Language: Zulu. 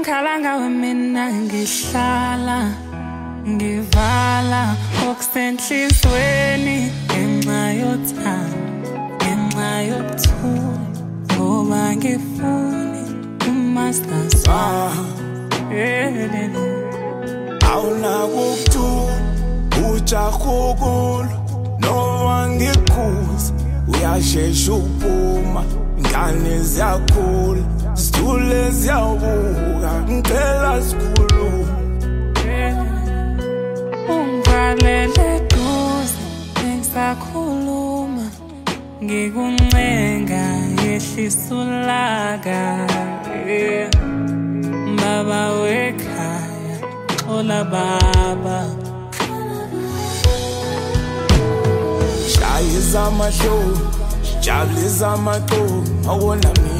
Ngikhalanga wemina ngihlala ngivala okusenhlizweni ngenxa yothando ngenxa yokuthula ngoba ngifuni umasters awunakukuthula ujakhukulu noma ngikhuza uyashesha uphuma ingane ziyakhula zithule ziyabuka ngicela sikhuluma ungivalele duze ngisakhuluma ngikuncenga yehlisa ulaka baba wekhaya xola baba shayisa amahlo jabulisa amaqondo awona mina